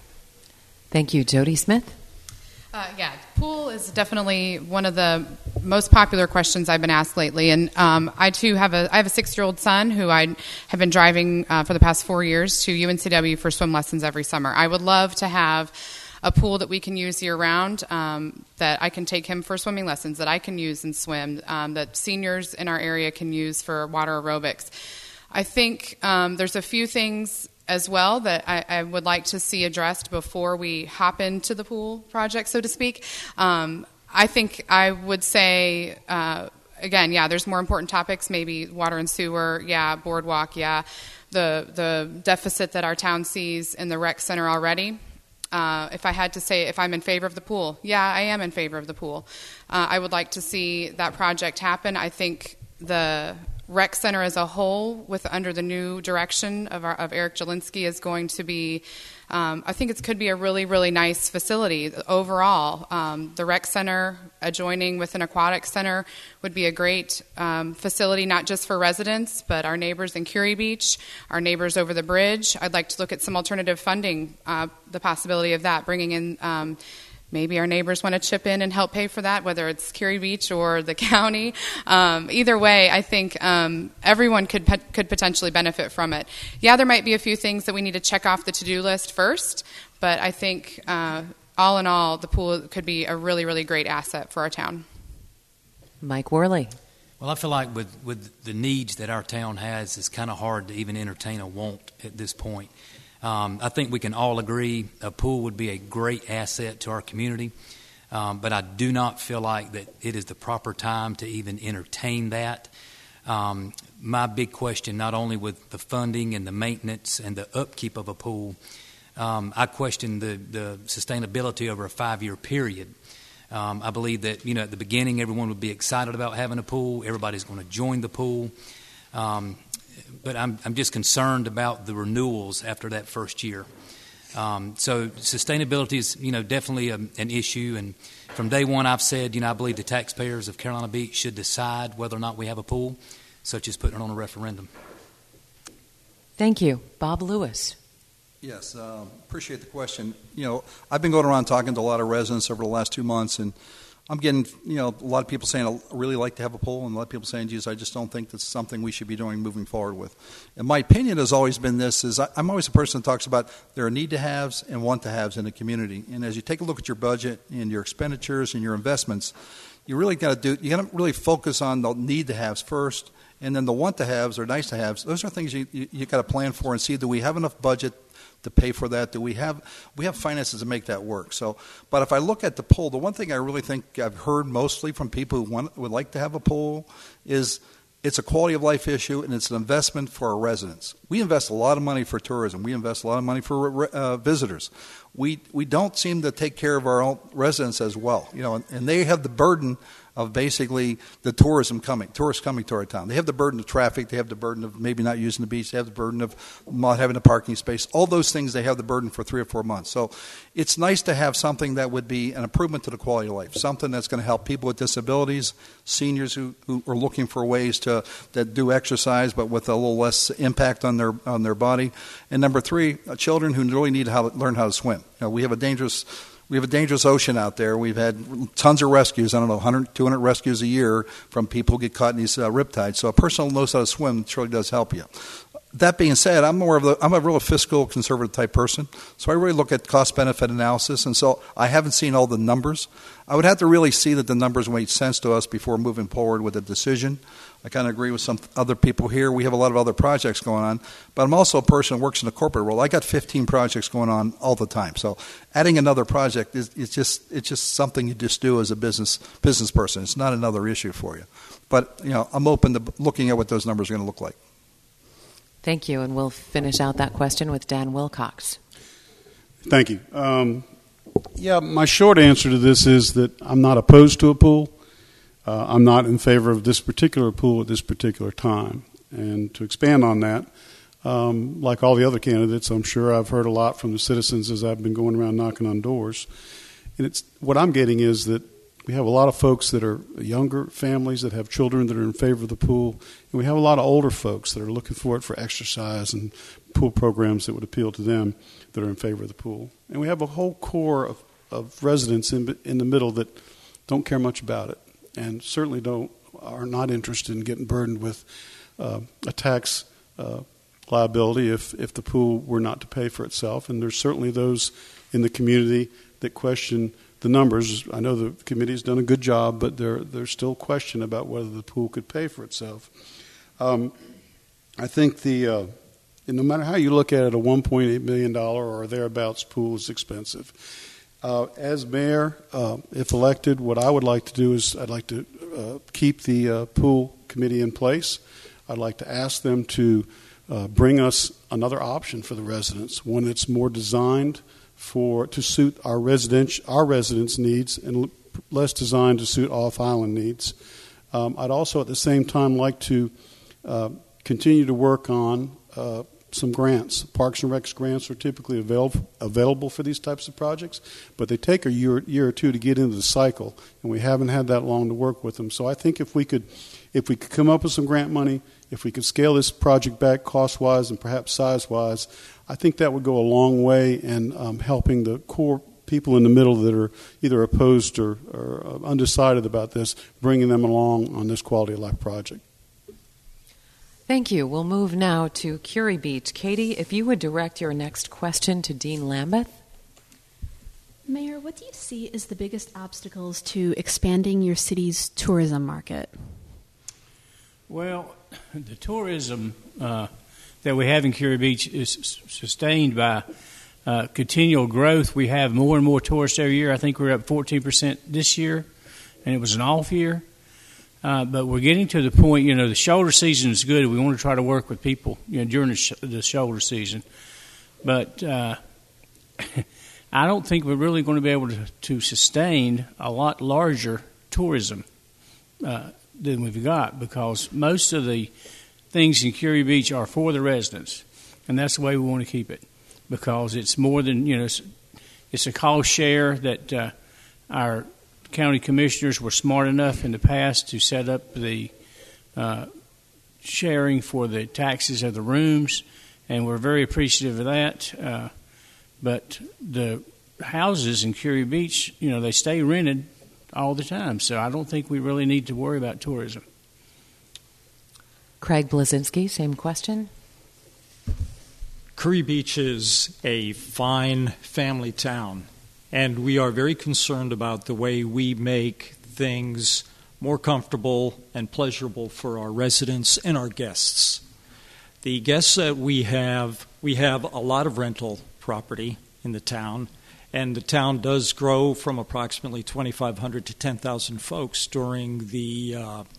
Thank you. Jody Smith? Yeah, pool is definitely one of the most popular questions I've been asked lately, and I too have a 6-year-old son who I have been driving for the past 4 years to UNCW for swim lessons every summer. I would love to have a pool that we can use year-round, that I can take him for swimming lessons, that I can use and swim, that seniors in our area can use for water aerobics. I think there's a few things as well that I would like to see addressed before we hop into the pool project, so to speak. I think I would say, again, yeah, there's more important topics, maybe water and sewer, yeah, boardwalk, yeah, the deficit that our town sees in the rec center already. If I had to say if I'm in favor of the pool, yeah, I am in favor of the pool. I would like to see that project happen. I think the rec center as a whole, under the new direction of Eric Jelinski, is going to be, I think it could be a really, really nice facility overall. The rec center adjoining with an aquatic center would be a great facility, not just for residents, but our neighbors in Curie Beach, our neighbors over the bridge. I'd like to look at some alternative funding, the possibility of that, bringing in maybe our neighbors want to chip in and help pay for that, whether it's Curie Beach or the county. Either way, I think everyone could potentially benefit from it. Yeah, there might be a few things that we need to check off the to-do list first, but I think all in all, the pool could be a really, really great asset for our town. Mike Worley. Well, I feel like with the needs that our town has, it's kind of hard to even entertain a want at this point. I think we can all agree a pool would be a great asset to our community, but I do not feel like that it is the proper time to even entertain that. My big question, not only with the funding and the maintenance and the upkeep of a pool, I question the sustainability over a 5-year period. I believe that, at the beginning everyone would be excited about having a pool. Everybody's going to join the pool. But I'm just concerned about the renewals after that first year. So sustainability is, definitely an issue. And from day one, I've said, I believe the taxpayers of Carolina Beach should decide whether or not we have a pool, such as putting it on a referendum. Thank you. Bob Lewis. Yes, appreciate the question. I've been going around talking to a lot of residents over the last 2 months, and I'm getting, a lot of people saying, I really like to have a pool, and a lot of people saying, geez, I just don't think that's something we should be doing moving forward with. And my opinion has always been this, is I'm always a person that talks about there are need-to-haves and want-to-haves in the community. And as you take a look at your budget and your expenditures and your investments, you really got to really focus on the need-to-haves first, and then the want-to-haves or nice-to-haves. Those are things you got to plan for and see, do we have enough budget to pay for that? Do we have finances to make that work? So, but if I look at the pool, the one thing I really think I've heard mostly from people who would like to have a pool is it's a quality of life issue and it's an investment for our residents. We invest a lot of money for tourism. We invest a lot of money for visitors. We don't seem to take care of our own residents as well, and they have the burden of basically the tourists coming to our town. They have the burden of traffic. They have the burden of maybe not using the beach. They have the burden of not having a parking space. All those things, they have the burden for 3 or 4 months. So it's nice to have something that would be an improvement to the quality of life, something that's going to help people with disabilities, seniors who are looking for ways that do exercise but with a little less impact on their body. And number 3, children who really need to learn how to swim. We have a dangerous ocean out there. We've had tons of rescues, 100, 200 rescues a year from people who get caught in these riptides. So a person who knows how to swim truly does help you. That being said, I'm a real fiscal conservative type person, so I really look at cost-benefit analysis, and so I haven't seen all the numbers. I would have to really see that the numbers made sense to us before moving forward with a decision. I kind of agree with some other people here. We have a lot of other projects going on, but I'm also a person who works in the corporate world. I got 15 projects going on all the time, so adding another project is just something you just do as a business person. It's not another issue for you. But I'm open to looking at what those numbers are going to look like. Thank you, and we'll finish out that question with Dan Wilcox. Thank you. My short answer to this is that I'm not opposed to a pool. I'm not in favor of this particular pool at this particular time. And to expand on that, like all the other candidates, I'm sure I've heard a lot from the citizens as I've been going around knocking on doors. And what I'm getting is that we have a lot of folks that are younger families that have children that are in favor of the pool, and we have a lot of older folks that are looking for it for exercise and pool programs that would appeal to them that are in favor of the pool. And we have a whole core of residents in the middle that don't care much about it and certainly are not interested in getting burdened with a tax liability if the pool were not to pay for itself. And there's certainly those in the community that question the numbers. I know the committee's done a good job, but there's still question about whether the pool could pay for itself. I think no matter how you look at it, a $1.8 million or thereabouts pool is expensive. As mayor, if elected, what I would like to do is I'd like to keep the pool committee in place. I'd like to ask them to bring us another option for the residents, one that's more designed to suit our residents' needs and less designed to suit off-island needs. I'd also at the same time like to continue to work on some grants. Parks and Recs grants are typically available for these types of projects, but they take a year or two to get into the cycle, and we haven't had that long to work with them. So I think if we could come up with some grant money, if we could scale this project back cost-wise and perhaps size-wise, I think that would go a long way in helping the core people in the middle that are either opposed or undecided about this, bringing them along on this quality of life project. Thank you. We'll move now to Curie Beach. Katie, if you would direct your next question to Dean Lambeth. Mayor, what do you see as the biggest obstacles to expanding your city's tourism market? Well, the tourism that we have in Curie Beach is sustained by continual growth. We have more and more tourists every year. I think we're up 14% this year, and it was an off year. But we're getting to the point, the shoulder season is good. We want to try to work with people, during the shoulder season. But I don't think we're really going to be able to sustain a lot larger tourism than we've got, because most of the things in Curie Beach are for the residents, and that's the way we want to keep it, because it's more than, it's a cost share that our county commissioners were smart enough in the past to set up the sharing for the taxes of the rooms, and we're very appreciative of that. But the houses in Curie Beach, they stay rented all the time, so I don't think we really need to worry about tourism. Craig Blazinski, same question. Curie Beach is a fine family town, and we are very concerned about the way we make things more comfortable and pleasurable for our residents and our guests. The guests that we have a lot of rental property in the town, and the town does grow from approximately 2,500 to 10,000 folks during the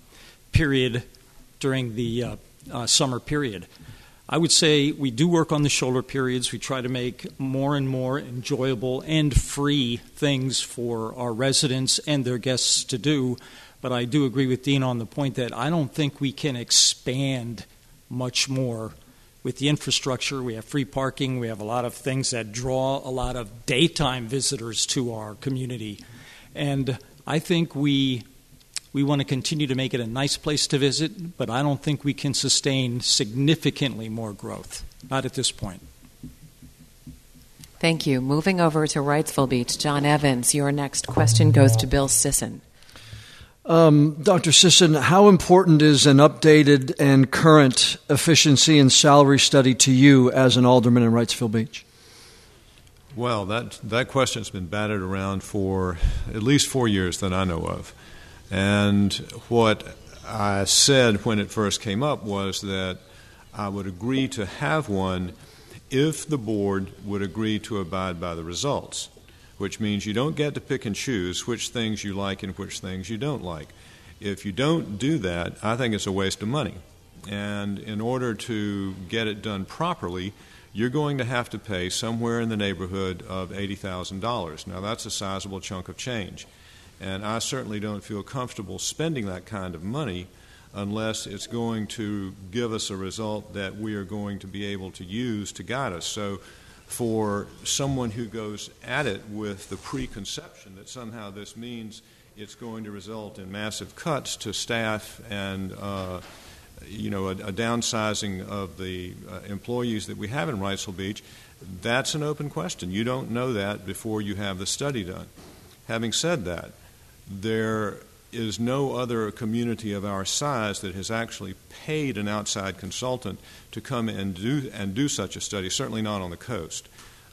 summer period. I would say we do work on the shoulder periods. We try to make more and more enjoyable and free things for our residents and their guests to do. But I do agree with Dean on the point that I don't think we can expand much more with the infrastructure. We have free parking. We have a lot of things that draw a lot of daytime visitors to our community. And I think we want to continue to make it a nice place to visit, but I don't think we can sustain significantly more growth. Not at this point. Thank you. Moving over to Wrightsville Beach, John Evans, your next question goes to Bill Sisson. Dr. Sisson, how important is an updated and current efficiency and salary study to you as an alderman in Wrightsville Beach? Well, that question's been batted around for at least 4 years that I know of. And what I said when it first came up was that I would agree to have one if the board would agree to abide by the results, which means you don't get to pick and choose which things you like and which things you don't like. If you don't do that, I think it's a waste of money. And in order to get it done properly, you're going to have to pay somewhere in the neighborhood of $80,000. Now, that's a sizable chunk of change. And I certainly don't feel comfortable spending that kind of money unless it's going to give us a result that we are going to be able to use to guide us. So for someone who goes at it with the preconception that somehow this means it's going to result in massive cuts to staff and a downsizing of the employees that we have in Wrightsville Beach, that's an open question. You don't know that before you have the study done. Having said that, there is no other community of our size that has actually paid an outside consultant to come and do such a study, certainly not on the coast.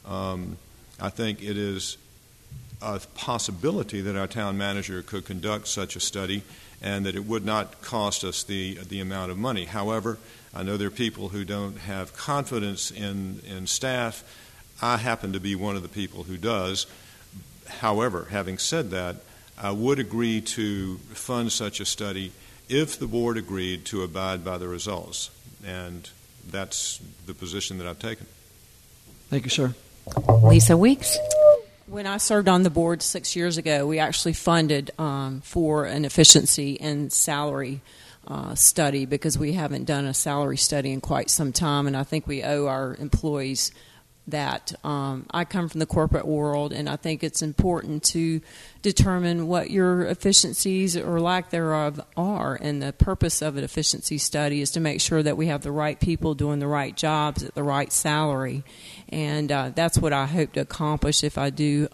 I think it is a possibility that our town manager could conduct such a study and that it would not cost us the amount of money. However, I know there are people who don't have confidence in staff. I happen to be one of the people who does. However, having said that, I would agree to fund such a study if the board agreed to abide by the results. And that's the position that I've taken. Thank you, sir. Lisa Weeks. When I served on the board 6 years ago, we actually funded for an efficiency and salary study because we haven't done a salary study in quite some time, and I think we owe our employees that. I come from the corporate world, and I think it's important to determine what your efficiencies or lack thereof are. And the purpose of an efficiency study is to make sure that we have the right people doing the right jobs at the right salary. And that's what I hope to accomplish if I do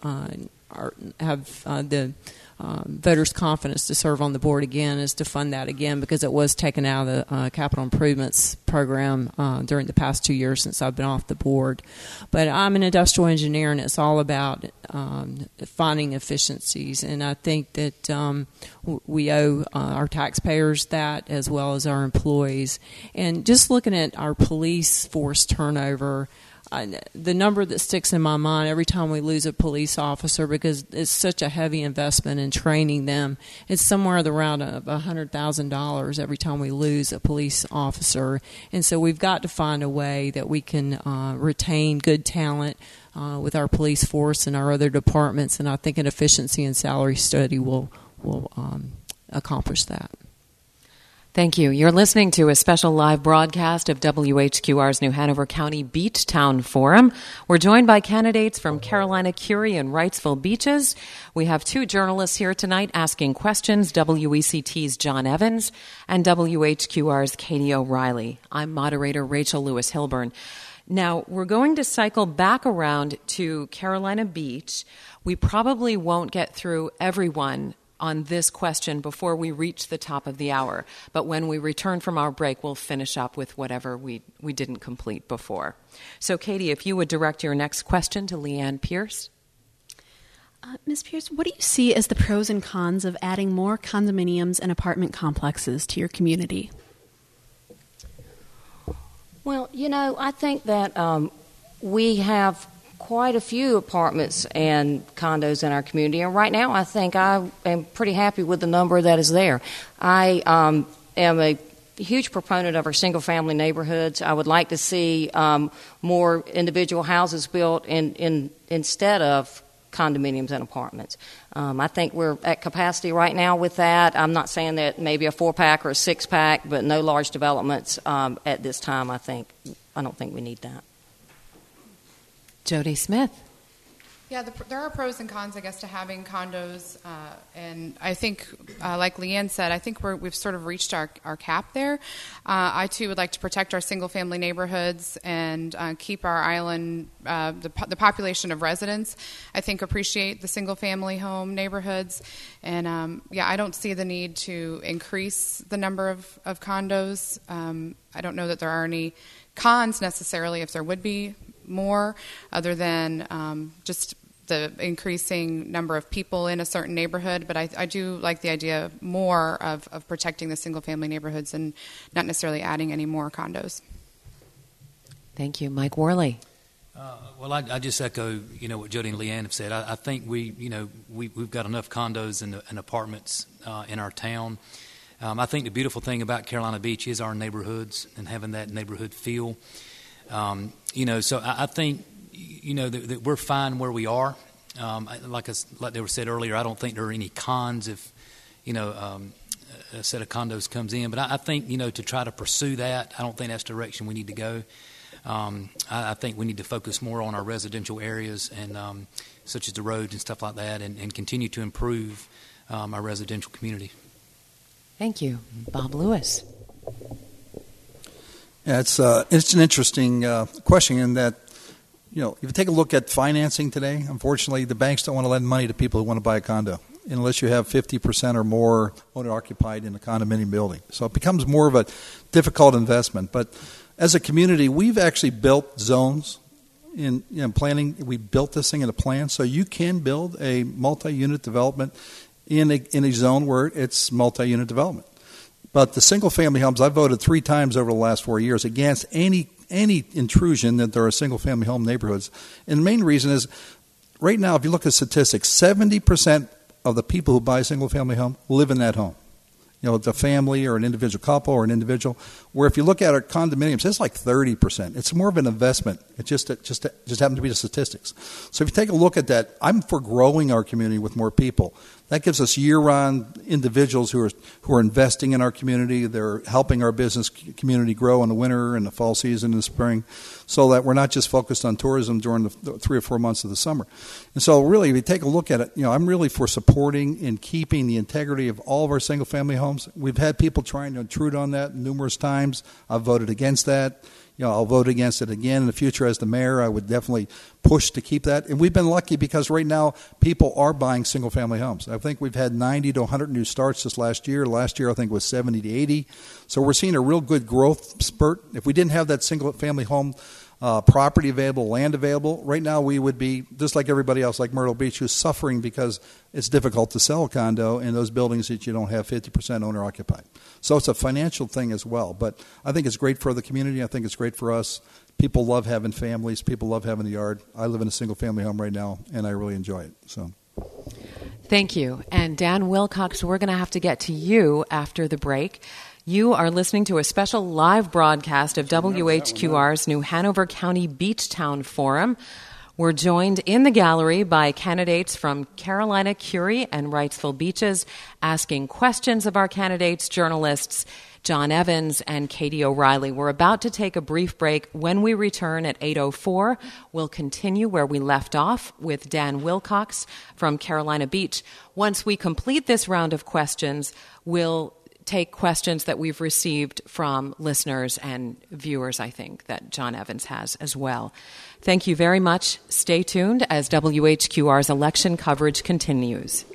have the voters' confidence to serve on the board again, is to fund that again, because it was taken out of the capital improvements program during the past 2 years since I've been off the board. But I'm an industrial engineer, and it's all about finding efficiencies, and I think that we owe our taxpayers that as well as our employees. And just looking at our police force turnover, the number that sticks in my mind every time we lose a police officer, because it's such a heavy investment in training them, it's somewhere around $100,000 every time we lose a police officer. And so we've got to find a way that we can retain good talent with our police force and our other departments, and I think an efficiency and salary study will accomplish that. Thank you. You're listening to a special live broadcast of WHQR's New Hanover County Beach Town Forum. We're joined by candidates from Carolina Curie and Wrightsville Beaches. We have two journalists here tonight asking questions, WECT's John Evans and WHQR's Katie O'Reilly. I'm moderator Rachel Lewis Hilburn. Now, we're going to cycle back around to Carolina Beach. We probably won't get through everyone on this question before we reach the top of the hour. But when we return from our break, we'll finish up with whatever we didn't complete before. So, Katie, if you would direct your next question to Leanne Pierce. Ms. Pierce, what do you see as the pros and cons of adding more condominiums and apartment complexes to your community? Well, I think that we have quite a few apartments and condos in our community, and right now I think I am pretty happy with the number that is there. I am a huge proponent of our single-family neighborhoods. I would like to see more individual houses built instead of condominiums and apartments. I think we're at capacity right now with that. I'm not saying that maybe a 4-pack or a 6-pack, but no large developments at this time. I don't think we need that. Jody Smith. Yeah, there are pros and cons, I guess, to having condos, and I think, like Leanne said, I think we've sort of reached our cap there. I, too, would like to protect our single-family neighborhoods and keep our island, the population of residents, I think, appreciate the single-family home neighborhoods. And, I don't see the need to increase the number of condos. I don't know that there are any cons necessarily if there would be more, other than just the increasing number of people in a certain neighborhood. But I do like the idea more of protecting the single-family neighborhoods and not necessarily adding any more condos. Thank you. Mike Worley. Well, I just echo, what Jody and Leanne have said. I think we've got enough condos and apartments in our town. I think the beautiful thing about Carolina Beach is our neighborhoods and having that neighborhood feel. So I think, that we're fine where we are. Like they were said earlier, I don't think there are any cons if, a set of condos comes in. But I think, to try to pursue that, I don't think that's the direction we need to go. I think we need to focus more on our residential areas and such as the roads and stuff like that, and continue to improve our residential community. Thank you. Bob Lewis. Yeah, it's an interesting question in that, if you take a look at financing today, unfortunately, the banks don't want to lend money to people who want to buy a condo unless you have 50% or more owner-occupied in a condominium building. So it becomes more of a difficult investment. But as a community, we've actually built zones in planning. We built this thing in a plan, so you can build a multi-unit development in a zone where it's multi-unit development. But the single-family homes, I've voted 3 times over the last 4 years against any intrusion that there are single-family home neighborhoods. And the main reason is, right now, if you look at statistics, 70% of the people who buy a single-family home live in that home. It's a family or an individual couple or an individual. Where if you look at our condominiums, it's like 30%. It's more of an investment. It just happened to be the statistics. So if you take a look at that, I'm for growing our community with more people. That gives us year-round individuals who are investing in our community. They're helping our business community grow in the winter and the fall season and the spring, so that we're not just focused on tourism during the 3 or 4 months of the summer. And so really, if you take a look at it, I'm really for supporting and keeping the integrity of all of our single-family homes. We've had people trying to intrude on that numerous times. I've voted against that. I'll vote against it again in the future as the mayor. I would definitely push to keep that. And we've been lucky because right now people are buying single-family homes. I think we've had 90 to 100 new starts this last year. Last year I think it was 70 to 80. So we're seeing a real good growth spurt. If we didn't have that single-family home property available, land available, right now we would be just like everybody else, like Myrtle Beach, who's suffering because it's difficult to sell a condo in those buildings that you don't have 50% owner-occupied. So it's a financial thing as well. But I think it's great for the community. I think it's great for us. People love having families. People love having the yard. I live in a single-family home right now, and I really enjoy it. So, thank you. And Dan Wilcox, we're going to have to get to you after the break. You are listening to a special live broadcast of WHQR's New Hanover County Beachtown Forum. We're joined in the gallery by candidates from Carolina, Curie, and Wrightsville Beaches, asking questions of our candidates, journalists John Evans and Katie O'Reilly. We're about to take a brief break. When we return at 8:04, we'll continue where we left off with Dan Wilcox from Carolina Beach. Once we complete this round of questions, we'll take questions that we've received from listeners and viewers, I think, that John Evans has as well. Thank you very much. Stay tuned as WHQR's election coverage continues.